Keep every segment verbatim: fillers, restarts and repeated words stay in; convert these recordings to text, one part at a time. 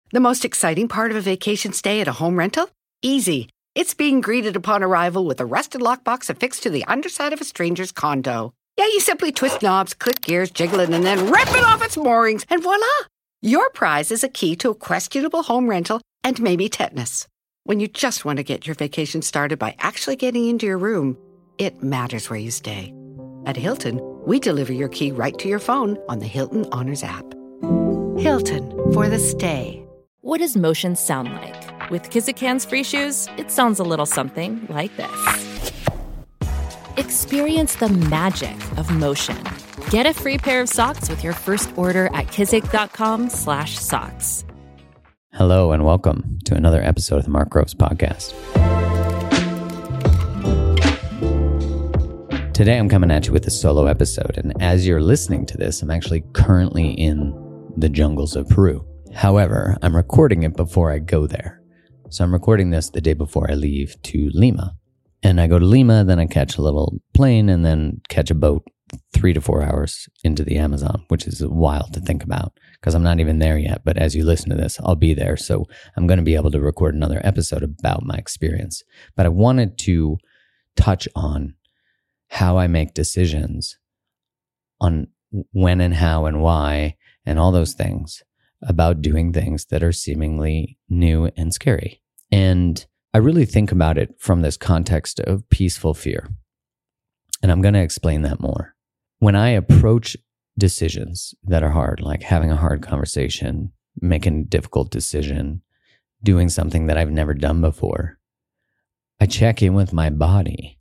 The most exciting part of a vacation stay at a home rental? Easy. It's being greeted upon arrival with a rusted lockbox affixed to the underside of a stranger's condo. Yeah, you simply twist knobs, click gears, jiggle it, and then rip it off its moorings, and voila! Your prize is a key to a questionable home rental and maybe tetanus. When you just want to get your vacation started by actually getting into your room, it matters where you stay. At Hilton, we deliver your key right to your phone on the Hilton Honors app. Hilton, for the stay. What does motion sound like? With Kizikans free shoes, it sounds a little something like this. Experience the magic of motion. Get a free pair of socks with your first order at kizik.com slash socks. Hello and welcome to another episode of the Mark Groves Podcast. Today I'm coming at you with a solo episode, and as you're listening to this, I'm actually currently in the jungles of Peru. However, I'm recording it before I go there. So I'm recording this the day before I leave to Lima. And I go to Lima, then I catch a little plane, and then catch a boat three to four hours into the Amazon, which is wild to think about because I'm not even there yet. But as you listen to this, I'll be there. So I'm going to be able to record another episode about my experience. But I wanted to touch on how I make decisions on when and how and why and all those things about doing things that are seemingly new and scary. And I really think about it from this context of peaceful fear. And I'm going to explain that more. When I approach decisions that are hard, like having a hard conversation, making a difficult decision, doing something that I've never done before, I check in with my body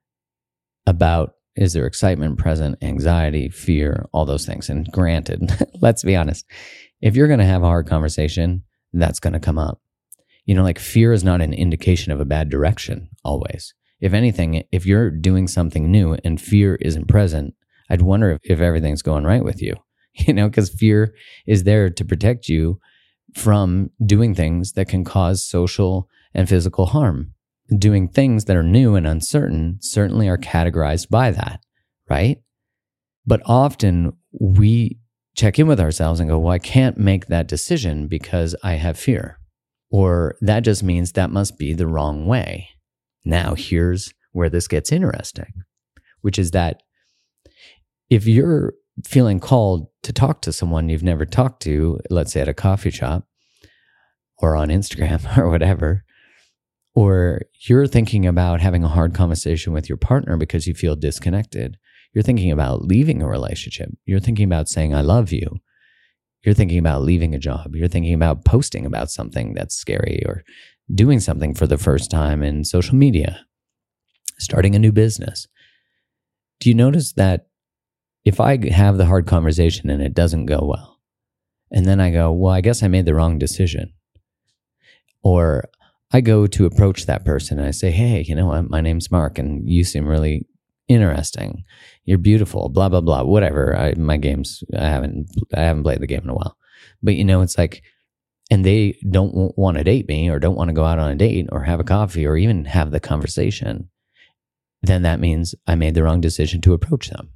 about, is there excitement present, anxiety, fear, all those things. And granted, let's be honest, if you're going to have a hard conversation, that's going to come up. You know, like fear is not an indication of a bad direction always. If anything, if you're doing something new and fear isn't present, I'd wonder if, if everything's going right with you, you know, because fear is there to protect you from doing things that can cause social and physical harm. Doing things that are new and uncertain certainly are categorized by that, right? But often we check in with ourselves and go, well, I can't make that decision because I have fear. Or that just means that must be the wrong way. Now, here's where this gets interesting, which is that if you're feeling called to talk to someone you've never talked to, let's say at a coffee shop or on Instagram or whatever, or you're thinking about having a hard conversation with your partner because you feel disconnected, you're thinking about leaving a relationship, you're thinking about saying, I love you, you're thinking about leaving a job, you're thinking about posting about something that's scary or doing something for the first time in social media, starting a new business. Do you notice that if I have the hard conversation and it doesn't go well, and then I go, well, I guess I made the wrong decision, or I go to approach that person and I say, hey, you know what, my name's Mark and you seem really interesting. You're beautiful, blah, blah, blah, whatever. I, my games, I haven't, I haven't played the game in a while. But you know, it's like, and they don't w- want to date me or don't want to go out on a date or have a coffee or even have the conversation, then that means I made the wrong decision to approach them.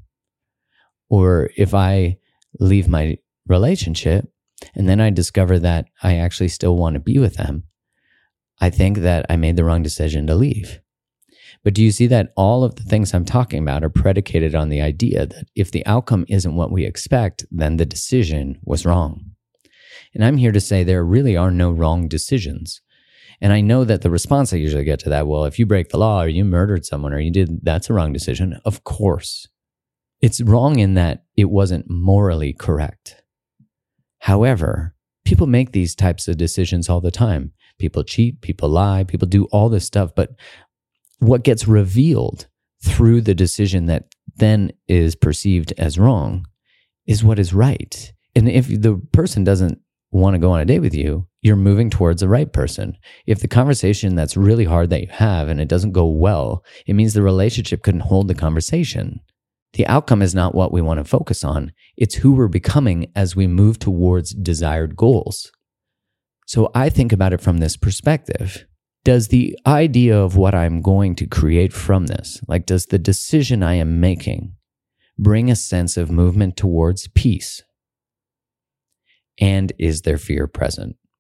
Or if I leave my relationship and then I discover that I actually still want to be with them, I think that I made the wrong decision to leave. But do you see that all of the things I'm talking about are predicated on the idea that if the outcome isn't what we expect, then the decision was wrong? And I'm here to say there really are no wrong decisions. And I know that the response I usually get to that, well, if you break the law or you murdered someone or you did, that's a wrong decision. Of course. It's wrong in that it wasn't morally correct. However, people make these types of decisions all the time. People cheat, people lie, people do all this stuff. But what gets revealed through the decision that then is perceived as wrong is what is right. And if the person doesn't want to go on a date with you, you're moving towards the right person. If the conversation that's really hard that you have and it doesn't go well, it means the relationship couldn't hold the conversation. The outcome is not what we want to focus on. It's who we're becoming as we move towards desired goals. So I think about it from this perspective. Does the idea of what I'm going to create from this, like does the decision I am making bring a sense of movement towards peace? And is there fear present?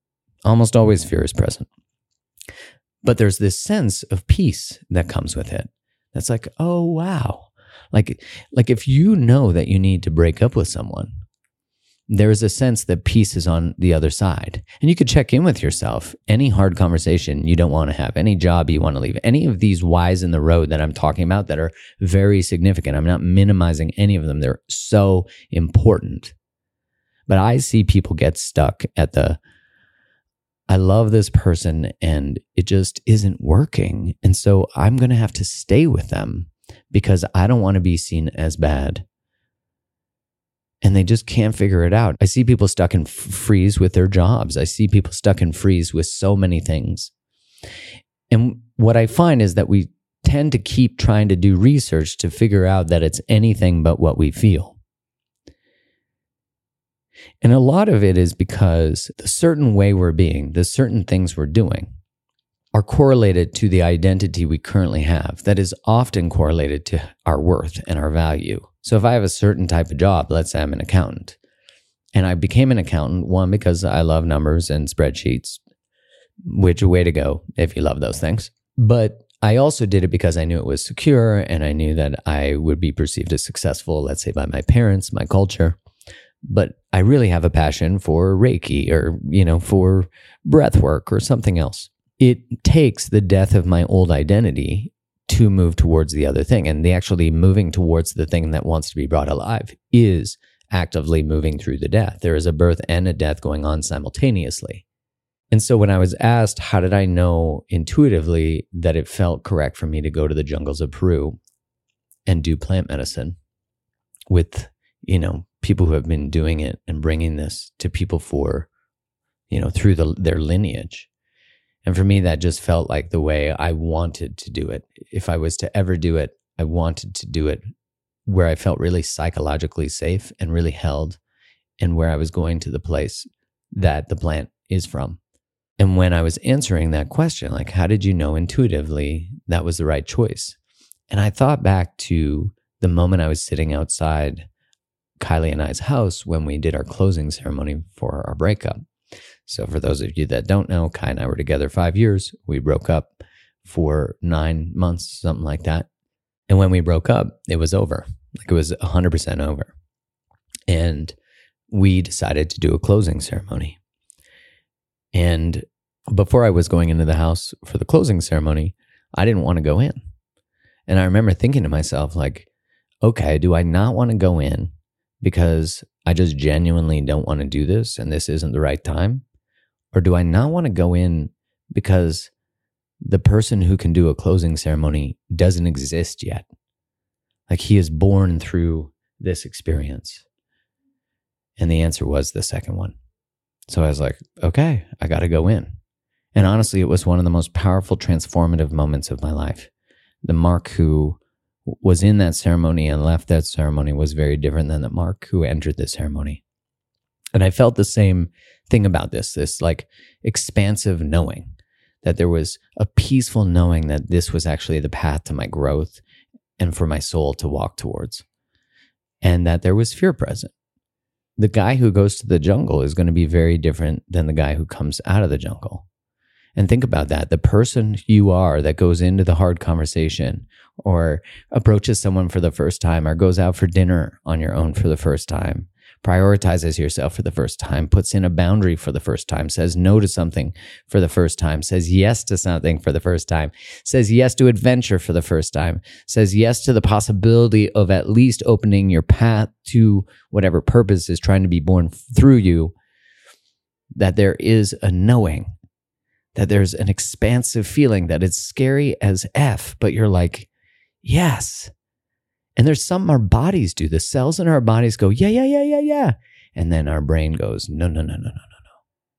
Almost always fear is present. But there's this sense of peace that comes with it. That's like, oh, wow. Like, like if you know that you need to break up with someone, there is a sense that peace is on the other side. And you could check in with yourself. Any hard conversation you don't want to have, any job you want to leave, any of these whys in the road that I'm talking about that are very significant. I'm not minimizing any of them. They're so important. But I see people get stuck at the, I love this person and it just isn't working. And so I'm going to have to stay with them because I don't want to be seen as bad. And they just can't figure it out. I see people stuck in f- freeze with their jobs. I see people stuck in freeze with so many things. And what I find is that we tend to keep trying to do research to figure out that it's anything but what we feel. And a lot of it is because the certain way we're being, the certain things we're doing, are correlated to the identity we currently have that is often correlated to our worth and our value. So if I have a certain type of job, let's say I'm an accountant, and I became an accountant, one, because I love numbers and spreadsheets, which way to go if you love those things. But I also did it because I knew it was secure and I knew that I would be perceived as successful, let's say by my parents, my culture. But I really have a passion for Reiki or, you know, for breath work or something else. It takes the death of my old identity to move towards the other thing. And the actually moving towards the thing that wants to be brought alive is actively moving through the death. There is a birth and a death going on simultaneously. And so when I was asked, how did I know intuitively that it felt correct for me to go to the jungles of Peru and do plant medicine with, you know, people who have been doing it and bringing this to people for, you know, through the, their lineage. And for me, that just felt like the way I wanted to do it. If I was to ever do it, I wanted to do it where I felt really psychologically safe and really held, and where I was going to the place that the plant is from. And when I was answering that question, like, how did you know intuitively that was the right choice? And I thought back to the moment I was sitting outside Kylie and I's house when we did our closing ceremony for our breakup. So for those of you that don't know, Kai and I were together five years. We broke up for nine months, something like that. And when we broke up, it was over. Like it was one hundred percent over. And we decided to do a closing ceremony. And before I was going into the house for the closing ceremony, I didn't want to go in. And I remember thinking to myself, like, okay, do I not want to go in because I just genuinely don't want to do this and this isn't the right time? Or do I not want to go in because the person who can do a closing ceremony doesn't exist yet? Like he is born through this experience. And the answer was the second one. So I was like, okay, I got to go in. And honestly, it was one of the most powerful, transformative moments of my life. The Mark who was in that ceremony and left that ceremony was very different than the Mark who entered the ceremony. And I felt the same thing about this, this like expansive knowing, that there was a peaceful knowing that this was actually the path to my growth and for my soul to walk towards. And that there was fear present. The guy who goes to the jungle is going to be very different than the guy who comes out of the jungle. And think about that. The person you are that goes into the hard conversation or approaches someone for the first time or goes out for dinner on your own for the first time, prioritizes yourself for the first time, puts in a boundary for the first time, says no to something for the first time, says yes to something for the first time, says yes to adventure for the first time, says yes to the possibility of at least opening your path to whatever purpose is trying to be born through you, that there is a knowing, that there's an expansive feeling that it's scary as F, but you're like, yes. And there's something our bodies do. The cells in our bodies go, yeah, yeah, yeah, yeah, yeah. And then our brain goes, no, no, no, no, no, no, no.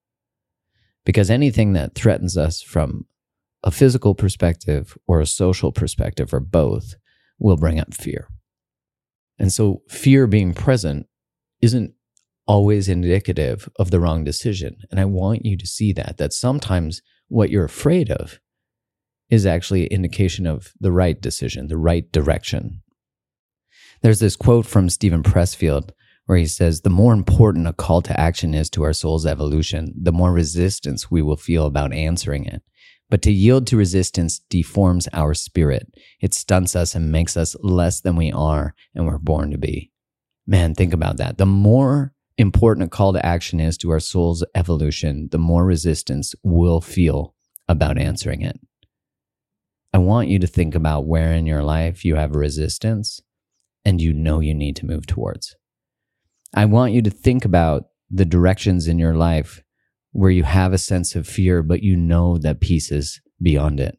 Because anything that threatens us from a physical perspective or a social perspective or both will bring up fear. And so fear being present isn't always indicative of the wrong decision. And I want you to see that, that sometimes what you're afraid of is actually an indication of the right decision, the right direction. There's this quote from Stephen Pressfield where he says, the more important a call to action is to our soul's evolution, the more resistance we will feel about answering it. But to yield to resistance deforms our spirit. It stunts us and makes us less than we are and we're born to be. Man, think about that. The more important a call to action is to our soul's evolution, the more resistance we'll feel about answering it. I want you to think about where in your life you have resistance and you know you need to move towards. I want you to think about the directions in your life where you have a sense of fear, but you know that peace is beyond it.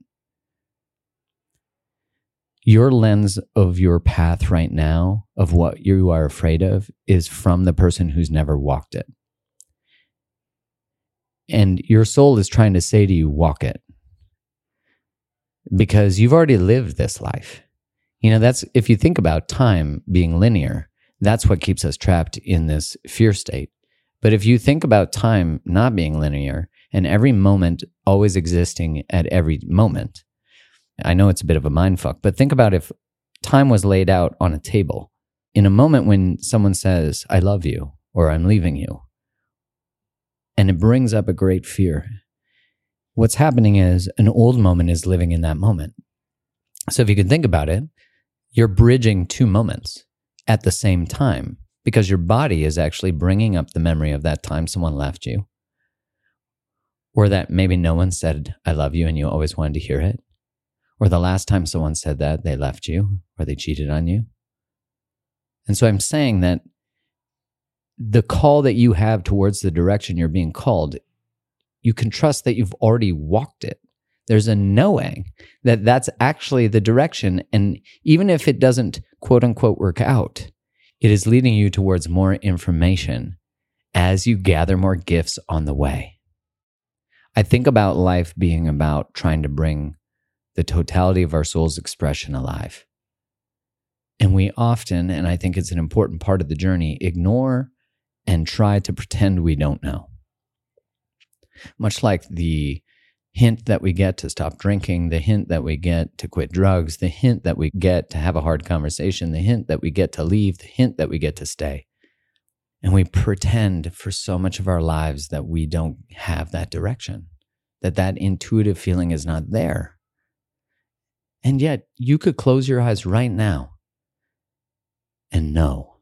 Your lens of your path right now, of what you are afraid of, is from the person who's never walked it. And your soul is trying to say to you, walk it. Because you've already lived this life. You know, that's, if you think about time being linear, that's what keeps us trapped in this fear state. But if you think about time not being linear and every moment always existing at every moment, I know it's a bit of a mindfuck, but think about if time was laid out on a table. In a moment when someone says, I love you, or I'm leaving you, and it brings up a great fear, what's happening is an old moment is living in that moment. So if you can think about it, you're bridging two moments at the same time because your body is actually bringing up the memory of that time someone left you, or that maybe no one said, I love you, and you always wanted to hear it, or the last time someone said that, they left you, or they cheated on you. And so I'm saying that the call that you have towards the direction you're being called, you can trust that you've already walked it. There's a knowing that that's actually the direction. And even if it doesn't quote unquote work out, it is leading you towards more information as you gather more gifts on the way. I think about life being about trying to bring the totality of our soul's expression alive. And we often, and I think it's an important part of the journey, ignore and try to pretend we don't know. Much like the hint that we get to stop drinking, the hint that we get to quit drugs, the hint that we get to have a hard conversation, the hint that we get to leave, the hint that we get to stay. And we pretend for so much of our lives that we don't have that direction, that that intuitive feeling is not there. And yet you could close your eyes right now and know.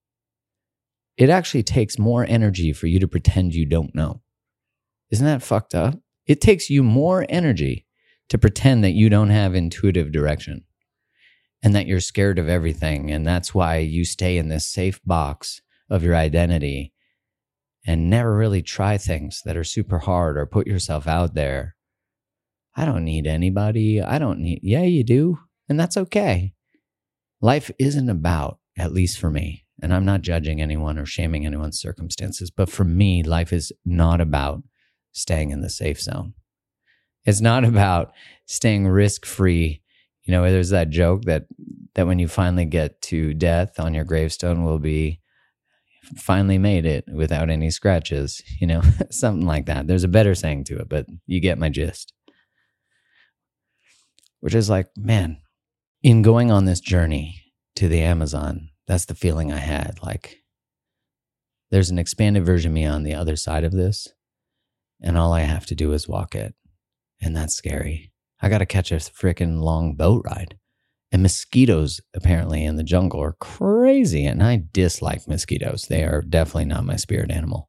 It actually takes more energy for you to pretend you don't know. Isn't that fucked up? It takes you more energy to pretend that you don't have intuitive direction and that you're scared of everything. And that's why you stay in this safe box of your identity and never really try things that are super hard or put yourself out there. I don't need anybody. I don't need, yeah, you do. And that's okay. Life isn't about, at least for me, and I'm not judging anyone or shaming anyone's circumstances, but for me, life is not about staying in the safe zone. It's not about staying risk-free. You know, there's that joke that that when you finally get to death on your gravestone will be finally made it without any scratches, you know, something like that. There's a better saying to it, but you get my gist. Which is like, man, in going on this journey to the Amazon, that's the feeling I had. Like, there's an expanded version of me on the other side of this. And all I have to do is walk it. And that's scary. I got to catch a freaking long boat ride. And mosquitoes, apparently, in the jungle are crazy. And I dislike mosquitoes. They are definitely not my spirit animal.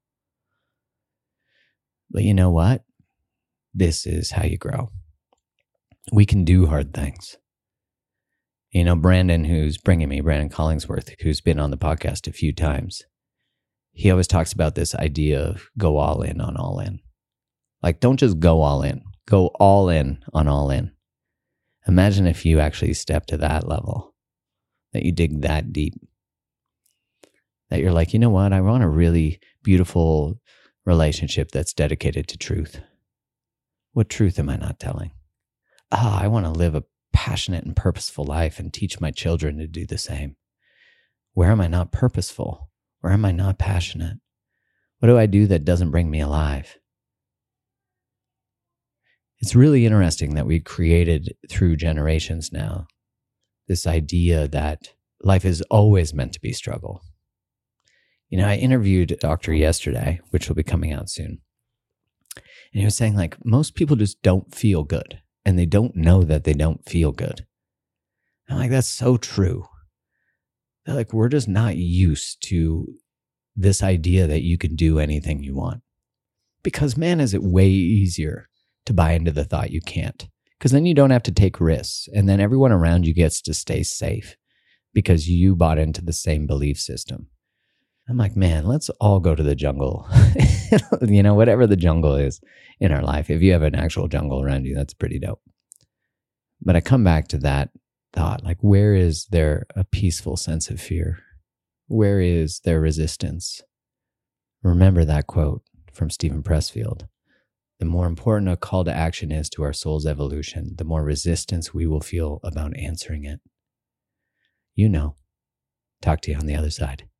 But you know what? This is how you grow. We can do hard things. You know, Brandon, who's bringing me, Brandon Collingsworth, who's been on the podcast a few times, he always talks about this idea of go all in on all in. Like, don't just go all in. Go all in on all in. Imagine if you actually step to that level, that you dig that deep, that you're like, you know what? I want a really beautiful relationship that's dedicated to truth. What truth am I not telling? Ah, oh, I want to live a passionate and purposeful life and teach my children to do the same. Where am I not purposeful? Where am I not passionate? What do I do that doesn't bring me alive? It's really interesting that we created through generations now this idea that life is always meant to be struggle. You know, I interviewed a doctor yesterday, which will be coming out soon. And he was saying, like, most people just don't feel good, and they don't know that they don't feel good. I'm like, that's so true. They're like, we're just not used to this idea that you can do anything you want. Because, man, is it way easier to buy into the thought you can't. Because then you don't have to take risks, and then everyone around you gets to stay safe because you bought into the same belief system. I'm like, man, let's all go to the jungle. You know, whatever the jungle is in our life. If you have an actual jungle around you, that's pretty dope. But I come back to that thought, like, where is there a peaceful sense of fear? Where is there resistance? Remember that quote from Stephen Pressfield. The more important a call to action is to our soul's evolution, the more resistance we will feel about answering it. You know. Talk to you on the other side.